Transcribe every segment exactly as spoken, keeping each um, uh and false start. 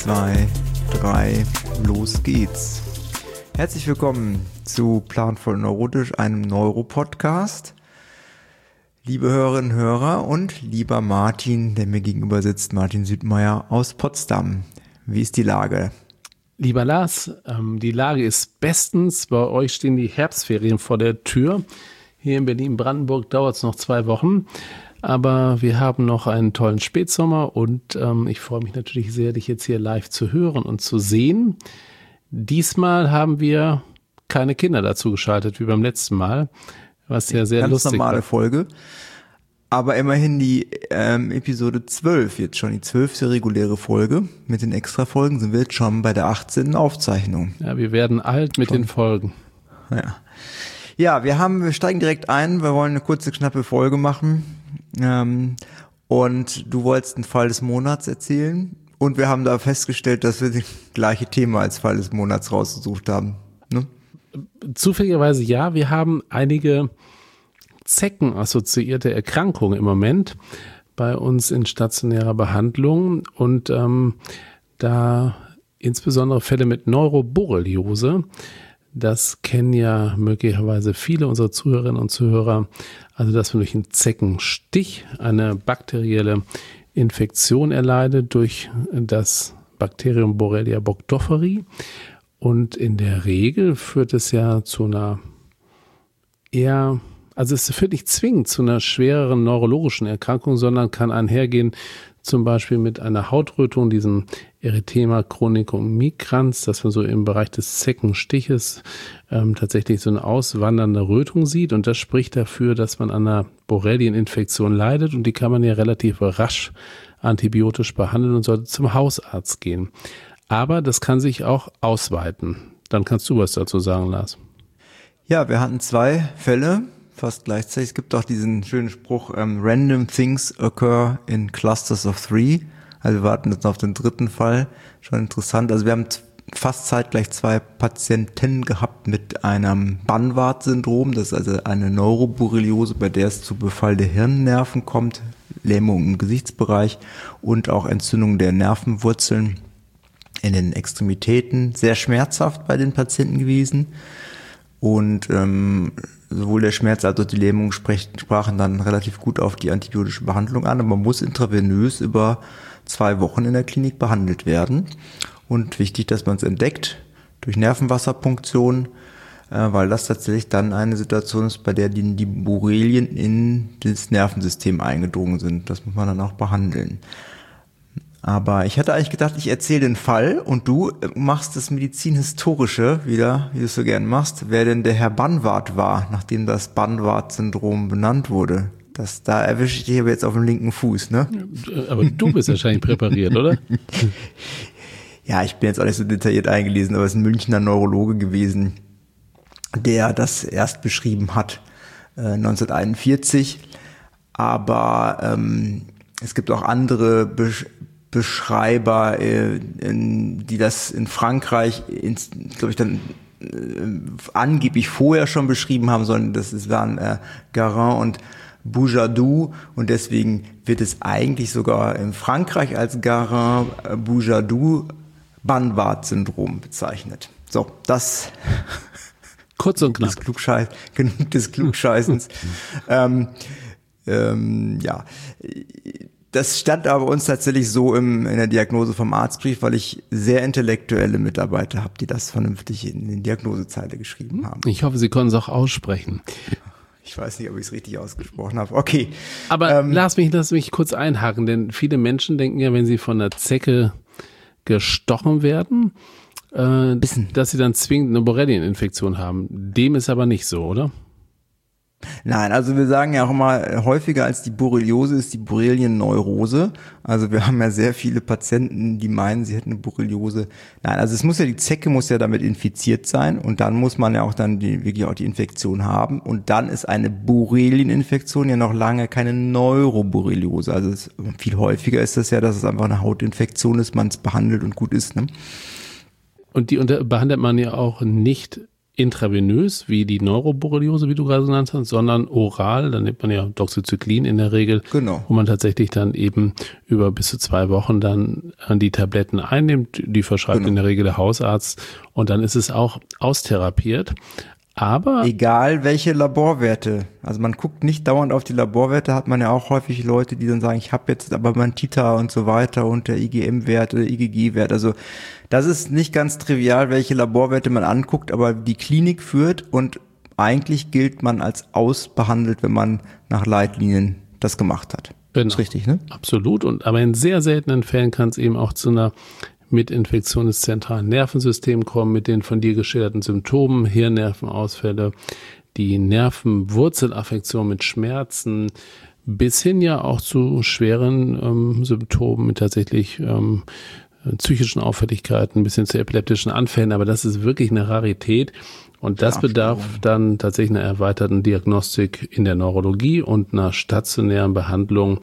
zwei, drei, los geht's. Herzlich willkommen zu Planvoll Neurotisch, einem Neuro-Podcast. Liebe Hörerinnen und Hörer und lieber Martin, der mir gegenüber sitzt, Martin Südmeier aus Potsdam. Wie ist die Lage? Lieber Lars, ähm, die Lage ist bestens. Bei euch stehen die Herbstferien vor der Tür. Hier in Berlin-Brandenburg dauert es noch zwei Wochen. Aber wir haben noch einen tollen Spätsommer und ähm, ich freue mich natürlich sehr, dich jetzt hier live zu hören und zu sehen. Diesmal haben wir keine Kinder dazu geschaltet, wie beim letzten Mal, was ja sehr Ganz lustig war. Ganz normale Folge, aber immerhin die ähm, Episode zwölf, jetzt schon die zwölfte reguläre Folge. Mit den Extra-Folgen sind wir jetzt schon bei der achtzehnten Aufzeichnung. Ja, wir werden alt mit schon. Den Folgen. Ja. Ja, wir haben, wir steigen direkt ein, wir wollen eine kurze, knappe Folge machen. Ähm, und du wolltest einen Fall des Monats erzählen und wir haben da festgestellt, dass wir das gleiche Thema als Fall des Monats rausgesucht haben. Ne? Zufälligerweise ja, wir haben einige Zecken-assoziierte Erkrankungen im Moment bei uns in stationärer Behandlung und ähm, da insbesondere Fälle mit Neuroborreliose. Das kennen ja möglicherweise viele unserer Zuhörerinnen und Zuhörer. Also, dass man durch einen Zeckenstich eine bakterielle Infektion erleidet durch das Bakterium Borrelia burgdorferi. Und in der Regel führt es ja zu einer eher, also es führt nicht zwingend zu einer schwereren neurologischen Erkrankung, sondern kann einhergehen zum Beispiel mit einer Hautrötung, diesem Erythema chronicum migrans, dass man so im Bereich des Zeckenstiches ähm, tatsächlich so eine auswandernde Rötung sieht. Und das spricht dafür, dass man an einer Borrelieninfektion leidet. Und die kann man ja relativ rasch antibiotisch behandeln und sollte zum Hausarzt gehen. Aber das kann sich auch ausweiten. Dann kannst du was dazu sagen, Lars. Ja, wir hatten zwei Fälle. Fast gleichzeitig. Es gibt auch diesen schönen Spruch, um, random things occur in clusters of three. Also wir warten jetzt auf den dritten Fall. Schon interessant. Also wir haben fast zeitgleich zwei Patienten gehabt mit einem Banvard-Syndrom. Das ist also eine Neuroborreliose, bei der es zu Befall der Hirnnerven kommt, Lähmung im Gesichtsbereich und auch Entzündung der Nervenwurzeln in den Extremitäten. Sehr schmerzhaft bei den Patienten gewesen. Und ähm, sowohl der Schmerz als auch die Lähmung sprachen dann relativ gut auf die antibiotische Behandlung an. Aber man muss intravenös über zwei Wochen in der Klinik behandelt werden. Und wichtig, dass man es entdeckt durch Nervenwasserpunktion, äh, weil das tatsächlich dann eine Situation ist, bei der die, die Borrelien in das Nervensystem eingedrungen sind. Das muss man dann auch behandeln. Aber ich hatte eigentlich gedacht, ich erzähle den Fall und du machst das Medizinhistorische wieder, wie du es so gern machst, wer denn der Herr Banvard war, nachdem das Banvard-Syndrom benannt wurde. Das, da erwische ich dich aber jetzt auf dem linken Fuß, ne? Aber du bist wahrscheinlich präpariert, oder? Ja, ich bin jetzt auch nicht so detailliert eingelesen, aber es ist ein Münchner Neurologe gewesen, der das erst beschrieben hat, äh, neunzehnhunderteinundvierzig. Aber ähm, es gibt auch andere Besch- Beschreiber, äh, in, die das in Frankreich, glaube ich, dann äh, angeblich vorher schon beschrieben haben sollen. Das ist, waren äh, Garin und Boujadoux und deswegen wird es eigentlich sogar in Frankreich als Garin-Boujadoux-Banvard-Syndrom bezeichnet. So, das kurz und knapp. Des Klugscheiß, genug des Klugscheißens. ähm, ähm, ja. Das stand aber uns tatsächlich so im, in der Diagnose vom Arztbrief, weil ich sehr intellektuelle Mitarbeiter habe, die das vernünftig in die Diagnosezeile geschrieben haben. Ich hoffe, Sie können es auch aussprechen. Ich weiß nicht, ob ich es richtig ausgesprochen habe. Okay. Aber ähm, lass mich, lass mich kurz einhaken, denn viele Menschen denken ja, wenn sie von einer Zecke gestochen werden, äh, dass sie dann zwingend eine Borrelieninfektion haben. Dem ist aber nicht so, oder? Nein, also wir sagen ja auch immer, häufiger als die Borreliose ist die Borrelienneurose. Also wir haben ja sehr viele Patienten, die meinen, sie hätten eine Borreliose. Nein, also es muss ja, die Zecke muss ja damit infiziert sein und dann muss man ja auch dann die, wirklich auch die Infektion haben. Und dann ist eine Borrelieninfektion ja noch lange keine Neuroborreliose. Also es, viel häufiger ist das ja, dass es einfach eine Hautinfektion ist, man es behandelt und gut ist, ne? Und die unter, behandelt man ja auch nicht intravenös, wie die Neuroborreliose, wie du gerade genannt hast, sondern oral, dann nimmt man ja Doxycyclin in der Regel, genau. wo man tatsächlich dann eben über bis zu zwei Wochen dann die Tabletten einnimmt, die verschreibt genau. in der Regel der Hausarzt und dann ist es auch austherapiert. Aber egal welche Laborwerte, also man guckt nicht dauernd auf die Laborwerte, hat man ja auch häufig Leute, die dann sagen, ich habe jetzt aber mein Titer und so weiter und der I G M-Wert oder I G G-Wert, also das ist nicht ganz trivial, welche Laborwerte man anguckt, aber die Klinik führt und eigentlich gilt man als ausbehandelt, wenn man nach Leitlinien das gemacht hat. Genau. Ist richtig, ne? Absolut, und aber in sehr seltenen Fällen kann es eben auch zu einer mit Infektion des zentralen Nervensystems kommen, mit den von dir geschilderten Symptomen, Hirnnervenausfälle, die Nervenwurzelaffektion mit Schmerzen, bis hin ja auch zu schweren ähm, Symptomen mit tatsächlich ähm, psychischen Auffälligkeiten, bis hin zu epileptischen Anfällen. Aber das ist wirklich eine Rarität und das ja, bedarf dann tatsächlich einer erweiterten Diagnostik in der Neurologie und einer stationären Behandlung.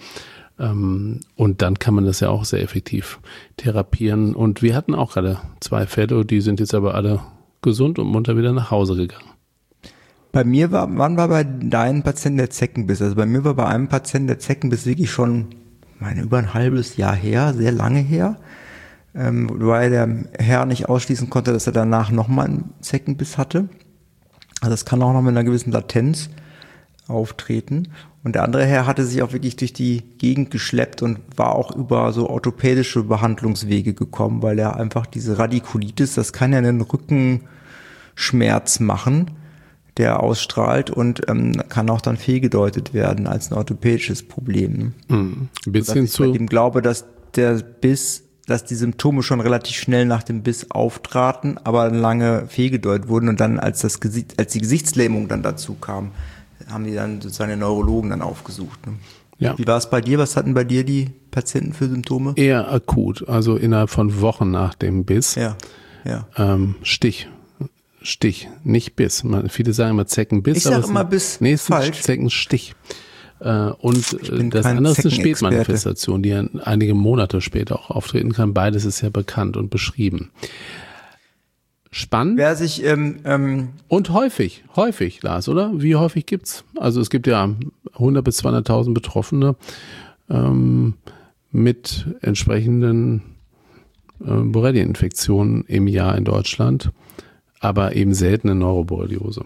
Und dann kann man das ja auch sehr effektiv therapieren. Und wir hatten auch gerade zwei Fälle, die sind jetzt aber alle gesund und munter wieder nach Hause gegangen. Bei mir war, wann war bei deinem Patienten der Zeckenbiss? Also bei mir war bei einem Patienten der Zeckenbiss wirklich schon, meine, über ein halbes Jahr her, sehr lange her, ähm, weil der Herr nicht ausschließen konnte, dass er danach nochmal einen Zeckenbiss hatte. Also das kann auch noch mit einer gewissen Latenz auftreten. Und der andere Herr hatte sich auch wirklich durch die Gegend geschleppt und war auch über so orthopädische Behandlungswege gekommen, weil er einfach diese Radikulitis, das kann ja einen Rückenschmerz machen, der ausstrahlt und ähm, kann auch dann fehlgedeutet werden als ein orthopädisches Problem. Mhm. Ein bisschen ich bei dem glaube, dass der Biss, dass die Symptome schon relativ schnell nach dem Biss auftraten, aber lange fehlgedeutet wurden und dann als das Gesicht, als die Gesichtslähmung dann dazu kam, haben die dann sozusagen den Neurologen dann aufgesucht. Ne? Ja. Wie war es bei dir? Was hatten bei dir die Patienten für Symptome? Eher akut, also innerhalb von Wochen nach dem Biss. Ja, ja. Ähm, Stich, Stich, nicht Biss. Man, viele sagen immer Zeckenbiss. Ich sage immer Biss, nee, es ist falsch. Zeckenstich. Äh, und das andere ist eine Spätmanifestation, die ja einige Monate später auch auftreten kann. Beides ist ja bekannt und beschrieben. Spannend. Wer sich ähm, ähm, und häufig, häufig, Lars, oder? Wie häufig gibt's? Also es gibt ja hundert bis zweihunderttausend Betroffene ähm, mit entsprechenden äh, Borrelia-Infektionen im Jahr in Deutschland, aber eben seltene Neuroborreliose.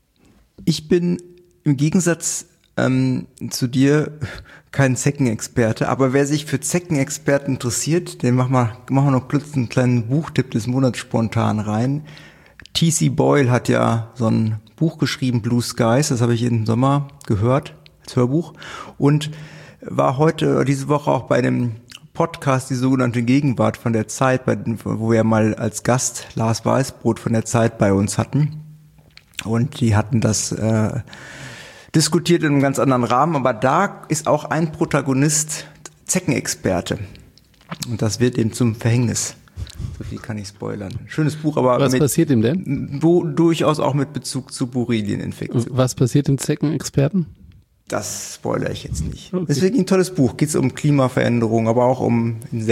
Ich bin im Gegensatz ähm, zu dir kein Zeckenexperte, aber wer sich für Zeckenexperten interessiert, den machen wir, machen wir noch kurz einen kleinen Buchtipp des Monats spontan rein. T C Boyle hat ja so ein Buch geschrieben, Blue Skies, das habe ich im Sommer gehört, als Hörbuch, und war heute, diese Woche auch bei dem Podcast, die sogenannte Gegenwart von der Zeit, bei, wo wir mal als Gast Lars Weißbrot von der Zeit bei uns hatten. Und die hatten das äh, diskutiert in einem ganz anderen Rahmen, aber da ist auch ein Protagonist Zeckenexperte. Und das wird ihm zum Verhängnis. So viel kann ich spoilern. Schönes Buch, aber was mit, passiert ihm denn? Wo, durchaus auch mit Bezug zu Borrelieninfektionen. Was passiert dem Zeckenexperten? Das spoilere ich jetzt nicht. Okay. Das ist wirklich ein tolles Buch. Geht es um Klimaveränderung, aber auch um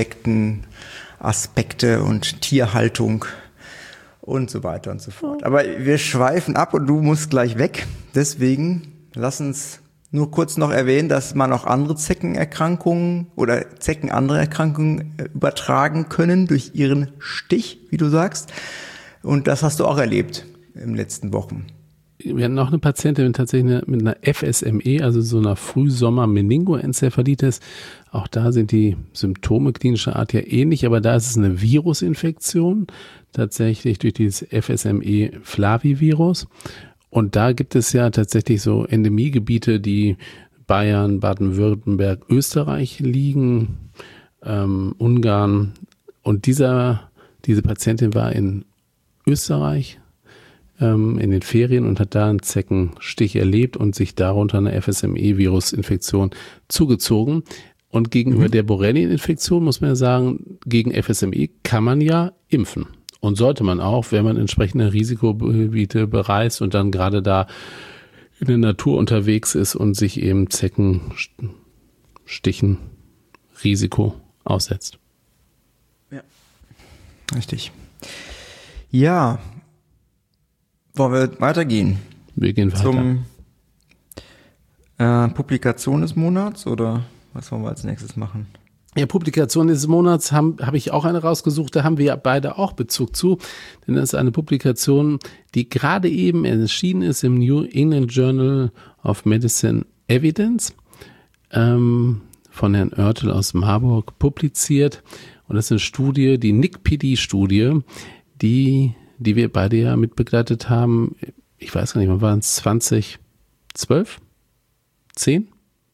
Insektenaspekte und Tierhaltung und so weiter und so fort. Aber wir schweifen ab und du musst gleich weg. Deswegen lass uns nur kurz noch erwähnen, dass man auch andere Zeckenerkrankungen oder Zecken andere Erkrankungen übertragen können durch ihren Stich, wie du sagst. Und das hast du auch erlebt in den letzten Wochen. Wir hatten noch eine Patientin mit tatsächlich mit einer F S M E, also so einer Frühsommer-Meningoenzephalitis. Auch da sind die Symptome klinischer Art ja ähnlich, aber da ist es eine Virusinfektion, tatsächlich durch dieses F S M E-Flavivirus. Und da gibt es ja tatsächlich so Endemiegebiete, die Bayern, Baden-Württemberg, Österreich liegen, ähm, Ungarn. Und dieser, diese Patientin war in Österreich ähm, in den Ferien und hat da einen Zeckenstich erlebt und sich darunter eine F S M E-Virusinfektion zugezogen. Und gegenüber mhm. der Borrelien-Infektion muss man ja sagen, gegen F S M E kann man ja impfen. Und sollte man auch, wenn man entsprechende Risikogebiete bereist und dann gerade da in der Natur unterwegs ist und sich eben Zeckenstichen Risiko aussetzt. Ja, richtig. Ja, Wollen wir weitergehen? Wir gehen weiter. Zum äh, Publikation des Monats oder was wollen wir als nächstes machen? Ja, Publikation des Monats habe hab ich auch eine rausgesucht, da haben wir ja beide auch Bezug zu, denn das ist eine Publikation, die gerade eben erschienen ist im New England Journal of Medicine Evidence, ähm, von Herrn Oertel aus Marburg publiziert, und das ist eine Studie, die N I C P D-Studie, die, die wir beide ja mitbegleitet haben, ich weiß gar nicht, wann waren es, zwanzig zwölf? zehn?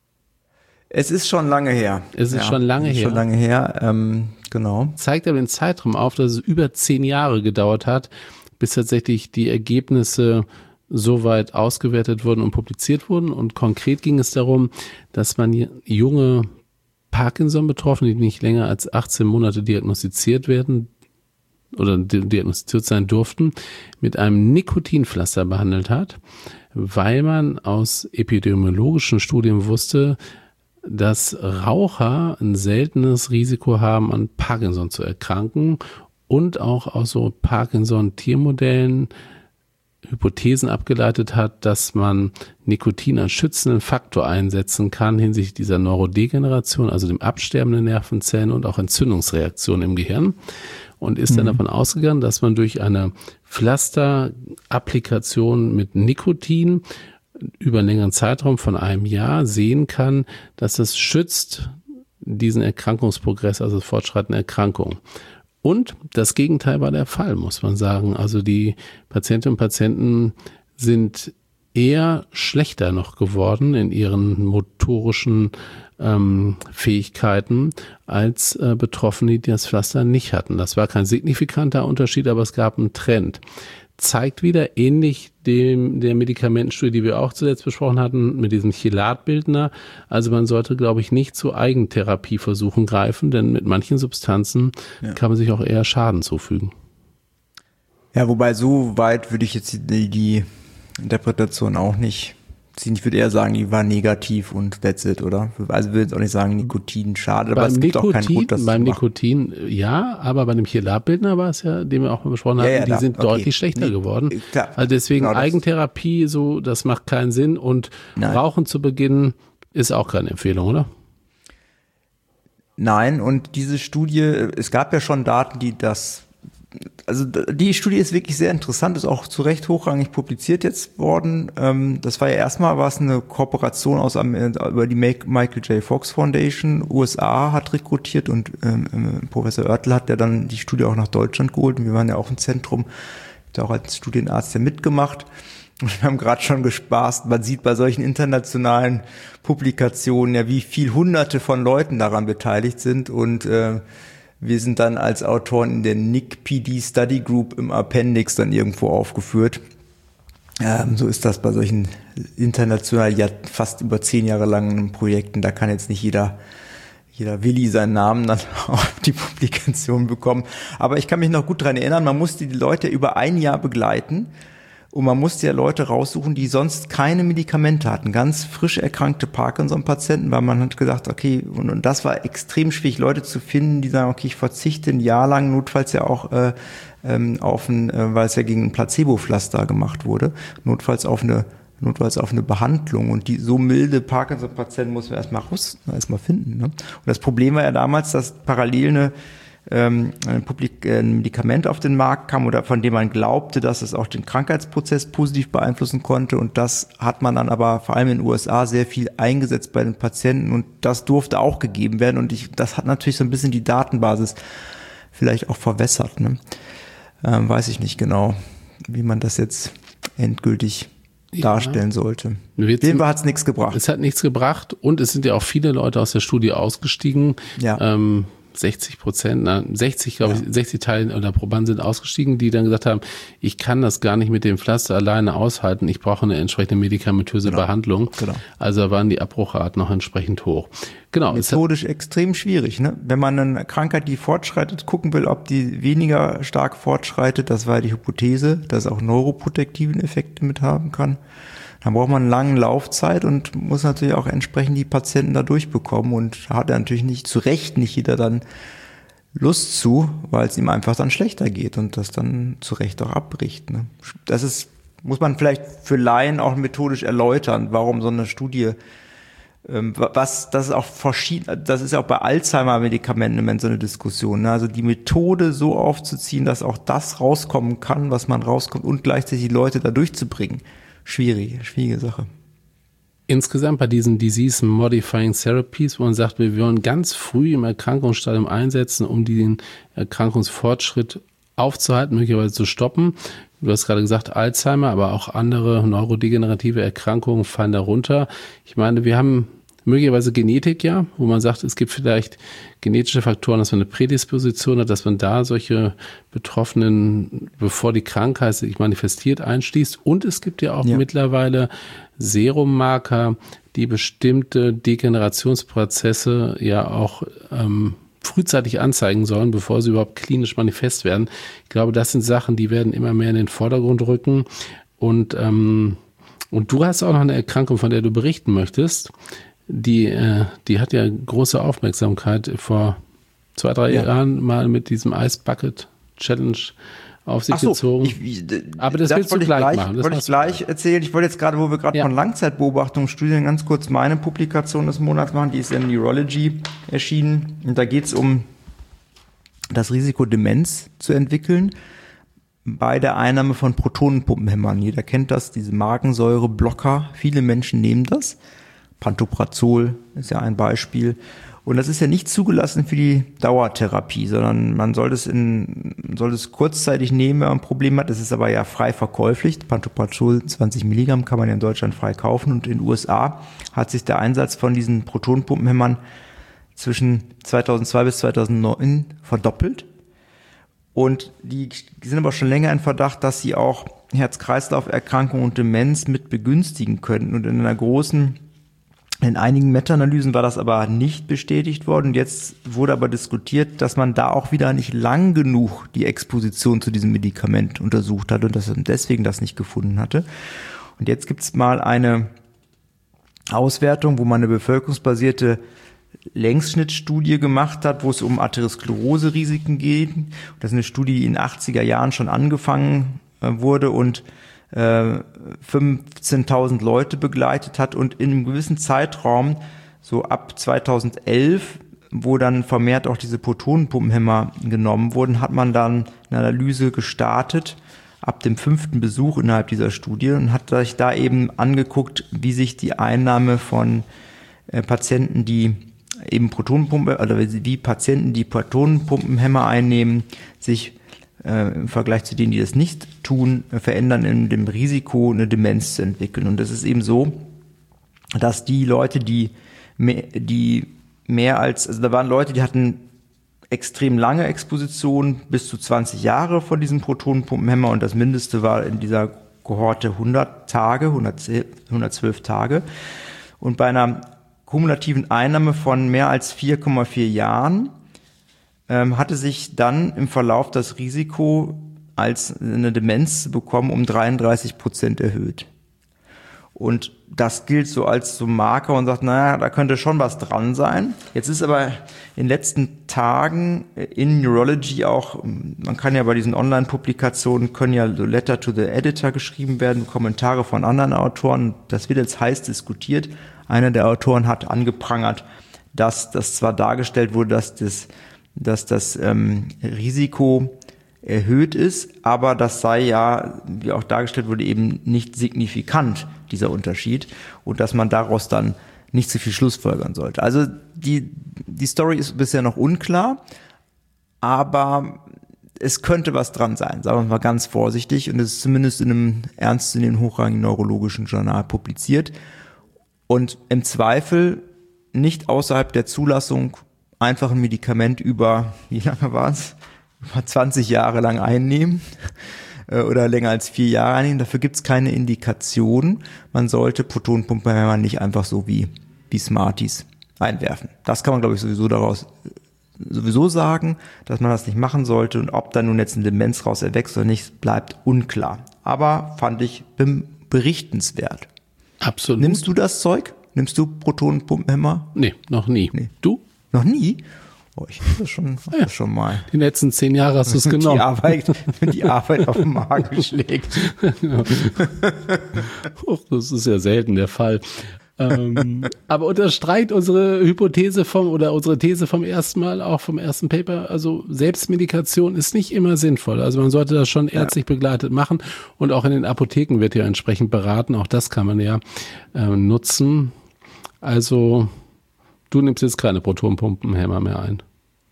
Es ist schon lange her. Es ist ja, schon lange es ist her. Schon lange her, ähm, genau. Zeigt aber den Zeitraum auf, dass es über zehn Jahre gedauert hat, bis tatsächlich die Ergebnisse soweit ausgewertet wurden und publiziert wurden. Und konkret ging es darum, dass man junge Parkinson-Betroffene, die nicht länger als achtzehn Monate diagnostiziert werden oder diagnostiziert sein durften, mit einem Nikotinpflaster behandelt hat, weil man aus epidemiologischen Studien wusste, dass Raucher ein seltenes Risiko haben, an Parkinson zu erkranken, und auch aus so Parkinson-Tiermodellen Hypothesen abgeleitet hat, dass man Nikotin als schützenden Faktor einsetzen kann hinsichtlich dieser Neurodegeneration, also dem Absterben der Nervenzellen und auch Entzündungsreaktionen im Gehirn, und ist mhm. dann davon ausgegangen, dass man durch eine Pflasterapplikation mit Nikotin über einen längeren Zeitraum von einem Jahr sehen kann, dass es schützt diesen Erkrankungsprogress, also Fortschreiten der Erkrankung. Und das Gegenteil war der Fall, muss man sagen. Also die Patientinnen und Patienten sind eher schlechter noch geworden in ihren motorischen ähm, Fähigkeiten als äh, Betroffene, die das Pflaster nicht hatten. Das war kein signifikanter Unterschied, aber es gab einen Trend. Zeigt wieder, ähnlich dem der Medikamentenstudie, die wir auch zuletzt besprochen hatten, mit diesem Chelatbildner. Also man sollte, glaube ich, nicht zu Eigentherapieversuchen greifen, denn mit manchen Substanzen ja. kann man sich auch eher Schaden zufügen. Ja, wobei so weit würde ich jetzt die, die Interpretation auch nicht ziehen. Ich würde eher sagen, die war negativ und that's it, oder? Also ich würde jetzt auch nicht sagen, Nikotin schadet, aber es gibt Nikotin, auch keinen Grund, das beim zu machen. Nikotin ja, aber bei dem Chelabbildner war es ja, den wir auch mal besprochen Ja, hatten, ja, die da, sind okay. deutlich schlechter Nee, geworden. klar. Also deswegen Genau, das- Eigentherapie, so, das macht keinen Sinn, und Nein. Rauchen zu beginnen ist auch keine Empfehlung, oder? Nein, und diese Studie, es gab ja schon Daten, die das, also die Studie ist wirklich sehr interessant, ist auch zu Recht hochrangig publiziert jetzt worden. Das war ja erstmal, war es eine Kooperation aus über die Michael J. Fox Foundation, U S A hat rekrutiert, und ähm, Professor Oertel hat ja dann die Studie auch nach Deutschland geholt, und wir waren ja auch im Zentrum, da auch als Studienarzt ja mitgemacht. Und wir haben gerade schon gespaßt, man sieht bei solchen internationalen Publikationen ja, wie viel Hunderte von Leuten daran beteiligt sind, und äh, wir sind dann als Autoren in der N I C P D Study Group im Appendix dann irgendwo aufgeführt. Ähm, so ist das bei solchen international, ja fast über zehn Jahre langen Projekten. Da kann jetzt nicht jeder jeder Willi seinen Namen dann auf die Publikation bekommen. Aber ich kann mich noch gut dran erinnern, man musste die Leute über ein Jahr begleiten. Und man musste ja Leute raussuchen, die sonst keine Medikamente hatten. Ganz frisch erkrankte Parkinson-Patienten, weil man hat gesagt, okay, und, und das war extrem schwierig, Leute zu finden, die sagen, okay, ich verzichte ein Jahr lang, notfalls ja auch äh, ähm, auf ein, äh, weil es ja gegen ein Placebo-Pflaster gemacht wurde, notfalls auf eine notfalls auf eine Behandlung. Und die so milde Parkinson-Patienten muss man erstmal raus, erstmal finden. Ne? Und das Problem war ja damals, dass parallel eine Ähm, ein, Publik- ein Medikament auf den Markt kam, oder von dem man glaubte, dass es auch den Krankheitsprozess positiv beeinflussen konnte, und das hat man dann aber vor allem in den U S A sehr viel eingesetzt bei den Patienten, und das durfte auch gegeben werden, und ich, das hat natürlich so ein bisschen die Datenbasis vielleicht auch verwässert. Ne? Ähm, weiß ich nicht genau, wie man das jetzt endgültig ja. darstellen sollte. Dem hat es nichts gebracht. Es hat nichts gebracht, und es sind ja auch viele Leute aus der Studie ausgestiegen. Ja. Ähm, sechzig Prozent, na, sechzig, glaube ja. ich, sechzig Teile oder Probanden sind ausgestiegen, die dann gesagt haben, ich kann das gar nicht mit dem Pflaster alleine aushalten, ich brauche eine entsprechende medikamentöse genau. Behandlung. Genau. Also waren die Abbruchraten noch entsprechend hoch. Genau. Methodisch extrem schwierig, ne? Wenn man eine Krankheit, die fortschreitet, gucken will, ob die weniger stark fortschreitet, das war die Hypothese, dass es auch neuroprotektiven Effekte mit haben kann. Dann braucht man eine lange Laufzeit und muss natürlich auch entsprechend die Patienten da durchbekommen, und hat ja natürlich nicht, zu Recht nicht jeder dann Lust zu, weil es ihm einfach dann schlechter geht und das dann zu Recht auch abbricht. Ne? Das ist muss man vielleicht für Laien auch methodisch erläutern, warum so eine Studie, ähm, was, das ist auch verschieden, das ist ja auch bei Alzheimer-Medikamenten im Moment so eine Diskussion, ne? Also die Methode so aufzuziehen, dass auch das rauskommen kann, was man rauskommt und gleichzeitig die Leute da durchzubringen. Schwierig, schwierige Sache. Insgesamt bei diesen Disease-Modifying Therapies, wo man sagt, wir wollen ganz früh im Erkrankungsstadium einsetzen, um den Erkrankungsfortschritt aufzuhalten, möglicherweise zu stoppen. Du hast gerade gesagt, Alzheimer, aber auch andere neurodegenerative Erkrankungen fallen darunter. Ich meine, wir haben möglicherweise Genetik, ja, wo man sagt, es gibt vielleicht genetische Faktoren, dass man eine Prädisposition hat, dass man da solche Betroffenen, bevor die Krankheit sich manifestiert, einschließt. Und es gibt ja auch ja. mittlerweile Serummarker, die bestimmte Degenerationsprozesse ja auch ähm, frühzeitig anzeigen sollen, bevor sie überhaupt klinisch manifest werden. Ich glaube, das sind Sachen, die werden immer mehr in den Vordergrund rücken. Und, ähm, und du hast auch noch eine Erkrankung, von der du berichten möchtest. Die, äh, die hat ja große Aufmerksamkeit vor zwei, drei ja. Jahren mal mit diesem Ice Bucket Challenge auf sich so, gezogen. Ich, ich, Aber das, das willst du gleich, gleich machen. Das wollte ich gleich erzählen. Ich wollte jetzt gerade, wo wir gerade ja. von Langzeitbeobachtungsstudien ganz kurz meine Publikation des Monats machen. Die ist in Neurology erschienen. Und da geht es um das Risiko, Demenz zu entwickeln bei der Einnahme von Protonenpumpenhämmern. Jeder kennt das, diese Magensäureblocker. Viele Menschen nehmen das. Pantoprazol ist ja ein Beispiel. Und das ist ja nicht zugelassen für die Dauertherapie, sondern man soll es in, soll es kurzzeitig nehmen, wenn man ein Problem hat. Das ist aber ja frei verkäuflich. Pantoprazol zwanzig Milligramm kann man ja in Deutschland frei kaufen. Und in den U S A hat sich der Einsatz von diesen Protonenpumpenhämmern zwischen zweitausendzwei bis zweitausendneun verdoppelt. Und die sind aber schon länger in Verdacht, dass sie auch Herz-Kreislauf-Erkrankungen und Demenz mit begünstigen könnten. Und in einer großen In einigen Meta-Analysen war das aber nicht bestätigt worden. Und jetzt wurde aber diskutiert, dass man da auch wieder nicht lang genug die Exposition zu diesem Medikament untersucht hat und dass man deswegen das nicht gefunden hatte. Und jetzt gibt's mal eine Auswertung, wo man eine bevölkerungsbasierte Längsschnittstudie gemacht hat, wo es um Arteriosklerose-Risiken geht. Das ist eine Studie, die in den achtziger Jahren schon angefangen wurde und fünfzehntausend Leute begleitet hat und in einem gewissen Zeitraum, so ab zweitausendelf, wo dann vermehrt auch diese Protonenpumpenhämmer genommen wurden, hat man dann eine Analyse gestartet, ab dem fünften Besuch innerhalb dieser Studie und hat sich da eben angeguckt, wie sich die Einnahme von äh, Patienten, die eben Protonenpumpe, oder wie Patienten, die Protonenpumpenhämmer einnehmen, sich im Vergleich zu denen, die das nicht tun, verändern in dem Risiko, eine Demenz zu entwickeln. Und das ist eben so, dass die Leute, die mehr, die mehr als, also da waren Leute, die hatten extrem lange Exposition, bis zu zwanzig Jahre von diesem Protonenpumpenhämmer und das Mindeste war in dieser Kohorte hundert Tage, hundertzwölf Tage. Und bei einer kumulativen Einnahme von mehr als vier Komma vier Jahren hatte sich dann im Verlauf das Risiko, als eine Demenz zu bekommen, um dreiunddreißig Prozent erhöht. Und das gilt so als so Marker und sagt, naja, da könnte schon was dran sein. Jetzt ist aber in den letzten Tagen in Neurology auch, man kann ja bei diesen Online-Publikationen, können ja so Letter to the Editor geschrieben werden, Kommentare von anderen Autoren. Das wird jetzt heiß diskutiert. Einer der Autoren hat angeprangert, dass das zwar dargestellt wurde, dass das dass das ähm, Risiko erhöht ist, aber das sei ja, wie auch dargestellt wurde, eben nicht signifikant, dieser Unterschied, und dass man daraus dann nicht zu viel schlussfolgern sollte. Also die, die Story ist bisher noch unklar, aber es könnte was dran sein, sagen wir mal ganz vorsichtig, und es ist zumindest in einem ernstzunehmenden, hochrangigen neurologischen Journal publiziert und im Zweifel nicht außerhalb der Zulassung einfach ein Medikament über, wie lange war es, über zwanzig Jahre lang einnehmen äh, oder länger als vier Jahre einnehmen. Dafür gibt es keine Indikation. Man sollte Protonenpumpenhämmer nicht einfach so wie, wie Smarties einwerfen. Das kann man, glaube ich, sowieso daraus sowieso sagen, dass man das nicht machen sollte. Und ob da nun jetzt eine Demenz raus erwächst oder nicht, bleibt unklar. Aber fand ich berichtenswert. Absolut. Nimmst du das Zeug? Nimmst du Protonenpumpenhämmer? Nee, noch nie. Nee. Du? Noch nie? euch. Das ist schon, das ist schon mal. Die letzten zehn Jahre hast du es genommen. Die Arbeit, die Arbeit auf den Magen schlägt. Ja. Och, das ist ja selten der Fall. ähm, aber unterstreicht unsere Hypothese vom oder unsere These vom ersten Mal, auch vom ersten Paper, also Selbstmedikation ist nicht immer sinnvoll. Also man sollte das schon ärztlich ja. begleitet machen und auch in den Apotheken wird ja entsprechend beraten. Auch das kann man ja äh, nutzen. Also du nimmst jetzt keine Protonpumpenhämmer mehr ein.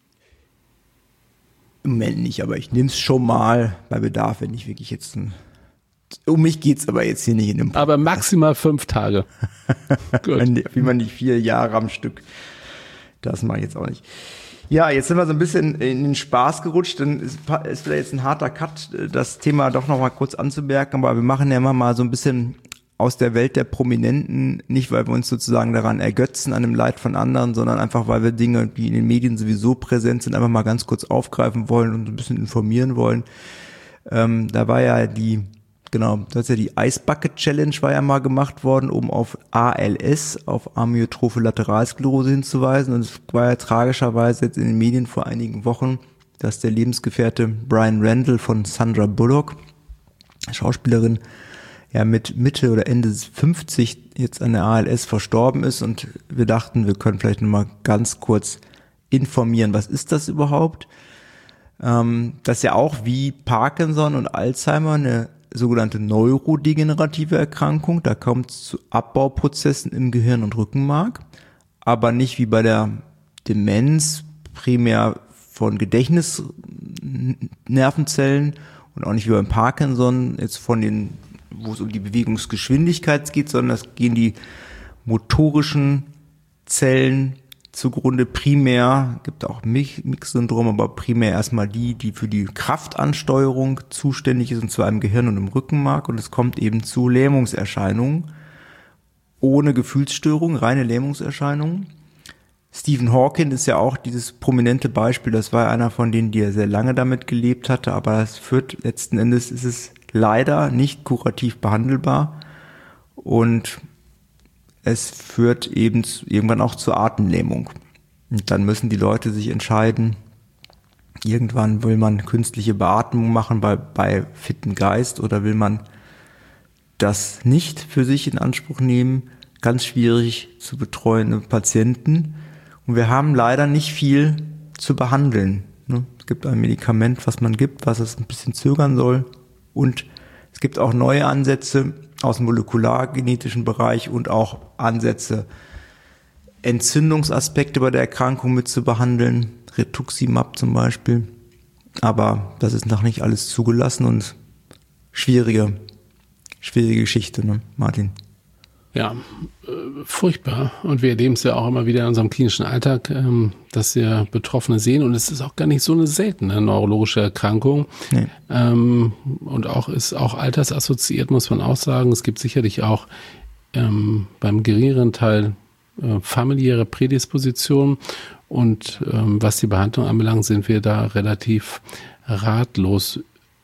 Im Moment nicht, aber ich nehme es schon mal bei Bedarf, wenn ich wirklich jetzt ein Um mich geht's aber jetzt hier nicht in dem Podcast. Aber maximal fünf Tage. Gut. Wie man nicht vier Jahre am Stück. Das mache ich jetzt auch nicht. Ja, jetzt sind wir so ein bisschen in den Spaß gerutscht. Dann ist, ist vielleicht jetzt ein harter Cut, das Thema doch noch mal kurz anzumerken. Aber wir machen ja immer mal so ein bisschen aus der Welt der Prominenten, nicht weil wir uns sozusagen daran ergötzen, an dem Leid von anderen, sondern einfach, weil wir Dinge, die in den Medien sowieso präsent sind, einfach mal ganz kurz aufgreifen wollen und ein bisschen informieren wollen. Ähm, da war ja die Genau, das ist ja die Ice Bucket Challenge war ja mal gemacht worden, um auf A L S, auf Amyotrophe Lateralsklerose hinzuweisen. Und es war ja tragischerweise jetzt in den Medien vor einigen Wochen, dass der Lebensgefährte Brian Randall von Sandra Bullock, Schauspielerin, ja mit Mitte oder Ende fünfzig jetzt an der A L S verstorben ist. Und wir dachten, wir können vielleicht noch mal ganz kurz informieren, was ist das überhaupt? Ähm, das ist ja auch wie Parkinson und Alzheimer eine sogenannte neurodegenerative Erkrankung. Da kommt es zu Abbauprozessen im Gehirn und Rückenmark, aber nicht wie bei der Demenz primär von Gedächtnisnervenzellen und auch nicht wie beim Parkinson jetzt von den, wo es um die Bewegungsgeschwindigkeit geht, sondern es gehen die motorischen Zellen zugrunde, primär, gibt auch Mix-Syndrom, aber primär erstmal die, die für die Kraftansteuerung zuständig ist, und zwar im Gehirn und im Rückenmark, und es kommt eben zu Lähmungserscheinungen, ohne Gefühlsstörung, reine Lähmungserscheinungen. Stephen Hawking ist ja auch dieses prominente Beispiel, das war einer von denen, die ja sehr lange damit gelebt hatte, aber es führt, letzten Endes ist es leider nicht kurativ behandelbar und es führt eben irgendwann auch zur Atemlähmung. Und dann müssen die Leute sich entscheiden, irgendwann will man künstliche Beatmung machen bei, bei fitten Geist oder will man das nicht für sich in Anspruch nehmen. Ganz schwierig zu betreuende Patienten. Und wir haben leider nicht viel zu behandeln. Es gibt ein Medikament, was man gibt, was es ein bisschen zögern soll. Und es gibt auch neue Ansätze aus dem molekulargenetischen Bereich und auch Ansätze, Entzündungsaspekte bei der Erkrankung mit zu behandeln, Rituximab zum Beispiel. Aber das ist noch nicht alles zugelassen und schwierige, schwierige Geschichte, ne, Martin? Ja, äh, furchtbar. Und wir erleben es ja auch immer wieder in unserem klinischen Alltag, ähm, dass wir Betroffene sehen. Und es ist auch gar nicht so eine seltene neurologische Erkrankung. Nee. Ähm, und auch ist auch altersassoziiert, muss man auch sagen. Es gibt sicherlich auch ähm, beim geringeren Teil äh, familiäre Prädispositionen. Und ähm, was die Behandlung anbelangt, sind wir da relativ ratlos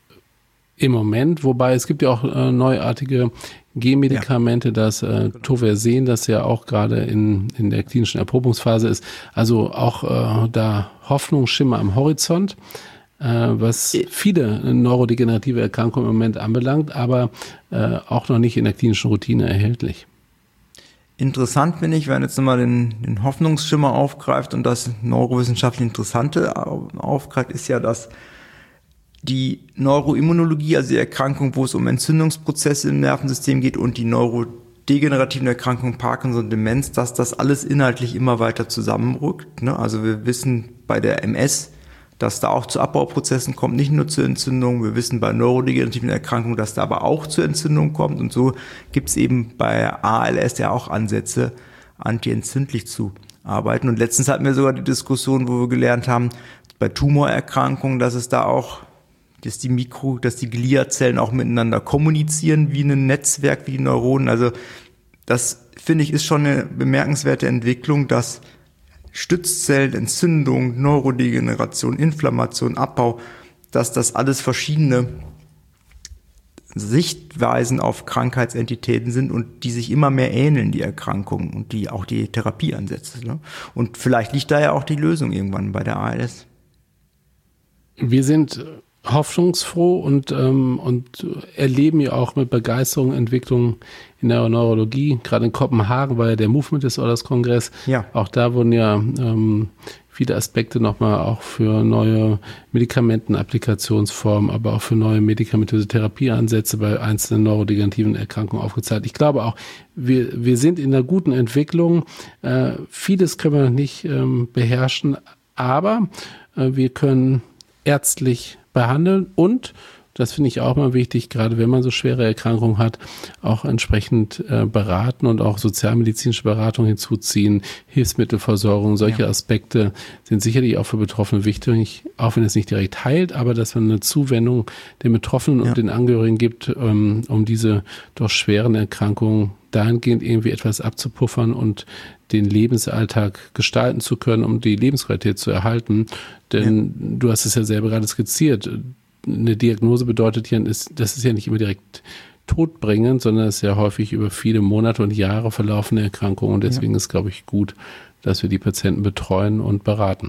im Moment. Wobei es gibt ja auch äh, neuartige G-Medikamente, ja. das äh, Toversen, das ja auch gerade in, in der klinischen Erprobungsphase ist. Also auch äh, da Hoffnungsschimmer am Horizont, äh, was viele neurodegenerative Erkrankungen im Moment anbelangt, aber äh, auch noch nicht in der klinischen Routine erhältlich. Interessant finde ich, wenn jetzt nochmal den, den Hoffnungsschimmer aufgreift und das neurowissenschaftlich Interessante aufgreift, ist ja, dass die Neuroimmunologie, also die Erkrankung, wo es um Entzündungsprozesse im Nervensystem geht, und die neurodegenerativen Erkrankungen Parkinson, Demenz, dass das alles inhaltlich immer weiter zusammenrückt. Ne? Also wir wissen bei der M S, dass da auch zu Abbauprozessen kommt, nicht nur zu Entzündungen. Wir wissen bei neurodegenerativen Erkrankungen, dass da aber auch zu Entzündungen kommt. Und so gibt es eben bei A L S ja auch Ansätze, antientzündlich zu arbeiten. Und letztens hatten wir sogar die Diskussion, wo wir gelernt haben, bei Tumorerkrankungen, dass es da auch dass die Mikro, dass die Gliazellen auch miteinander kommunizieren wie ein Netzwerk, wie die Neuronen. Also das, finde ich, ist schon eine bemerkenswerte Entwicklung, dass Stützzellen, Entzündung, Neurodegeneration, Inflammation, Abbau, dass das alles verschiedene Sichtweisen auf Krankheitsentitäten sind und die sich immer mehr ähneln, die Erkrankungen und die auch die Therapieansätze. Ne? Und vielleicht liegt da ja auch die Lösung irgendwann bei der A L S. Wir sind hoffnungsfroh und, ähm, und erleben ja auch mit Begeisterung Entwicklungen in der Neurologie. Gerade in Kopenhagen war ja der Movement Disorders Kongress. Ja. Auch da wurden ja ähm, viele Aspekte nochmal auch für neue Medikamentenapplikationsformen, aber auch für neue medikamentöse Therapieansätze bei einzelnen neurodegenerativen Erkrankungen aufgezeigt. Ich glaube auch, wir, wir sind in einer guten Entwicklung. Äh, vieles können wir noch nicht ähm, beherrschen, aber äh, wir können ärztlich behandeln und, das finde ich auch mal wichtig, gerade wenn man so schwere Erkrankungen hat, auch entsprechend äh, beraten und auch sozialmedizinische Beratung hinzuziehen, Hilfsmittelversorgung, solche ja. Aspekte sind sicherlich auch für Betroffene wichtig, auch wenn es nicht direkt heilt, aber dass man eine Zuwendung den Betroffenen ja. und den Angehörigen gibt, ähm, um diese doch schweren Erkrankungen dahingehend irgendwie etwas abzupuffern und den Lebensalltag gestalten zu können, um die Lebensqualität zu erhalten. Denn ja. du hast es ja selber gerade skizziert. Eine Diagnose bedeutet ja, das ist ja nicht immer direkt todbringend, sondern es ist ja häufig über viele Monate und Jahre verlaufende Erkrankungen. Und deswegen ja. ist, glaube ich, gut, dass wir die Patienten betreuen und beraten.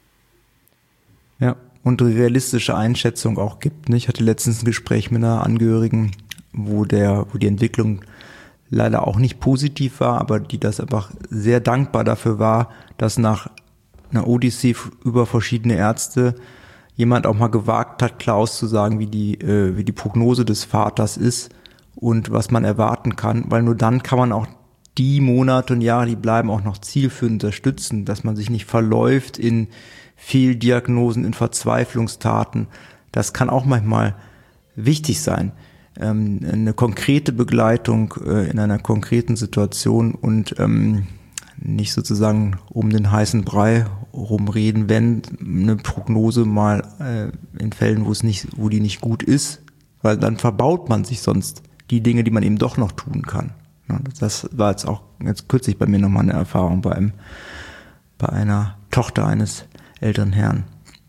Ja, und eine realistische Einschätzung auch gibt. Ich hatte letztens ein Gespräch mit einer Angehörigen, wo der, wo die Entwicklung leider auch nicht positiv war, aber die das einfach sehr dankbar dafür war, dass nach einer Odyssee über verschiedene Ärzte jemand auch mal gewagt hat, klar auszusagen, wie die, äh, wie die Prognose des Vaters ist und was man erwarten kann, weil nur dann kann man auch die Monate und Jahre, die bleiben, auch noch zielführend unterstützen, dass man sich nicht verläuft in Fehldiagnosen, in Verzweiflungstaten. Das kann auch manchmal wichtig sein. Ähm, eine konkrete Begleitung äh, in einer konkreten Situation und ähm, nicht sozusagen um den heißen Brei rumreden, wenn eine Prognose mal äh, in Fällen, wo es nicht, wo die nicht gut ist, weil dann verbaut man sich sonst die Dinge, die man eben doch noch tun kann. Ja, das war jetzt auch jetzt kürzlich bei mir nochmal eine Erfahrung bei einem, bei einer Tochter eines älteren Herrn.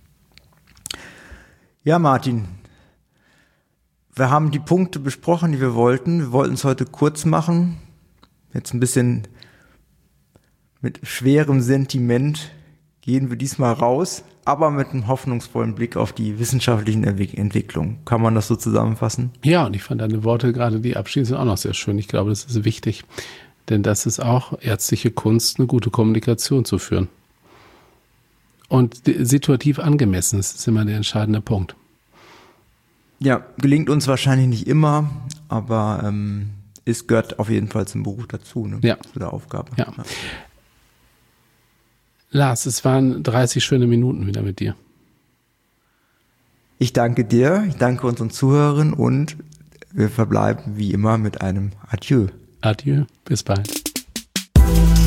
Ja, Martin, wir haben die Punkte besprochen, die wir wollten. Wir wollten es heute kurz machen. Jetzt ein bisschen mit schwerem Sentiment gehen wir diesmal raus, aber mit einem hoffnungsvollen Blick auf die wissenschaftlichen Entwick- Entwicklungen. Kann man das so zusammenfassen? Ja, und ich fand deine Worte, gerade die abschließend, auch noch sehr schön. Ich glaube, das ist wichtig, denn das ist auch ärztliche Kunst, eine gute Kommunikation zu führen. Und situativ angemessen, das ist immer der entscheidende Punkt. Ja, gelingt uns wahrscheinlich nicht immer, aber ähm, es gehört auf jeden Fall zum Beruf dazu, ne? Ja. Zu der Aufgabe. Ja. Ja. Lars, es waren dreißig schöne Minuten wieder mit dir. Ich danke dir, ich danke unseren Zuhörern und wir verbleiben wie immer mit einem Adieu. Adieu, bis bald.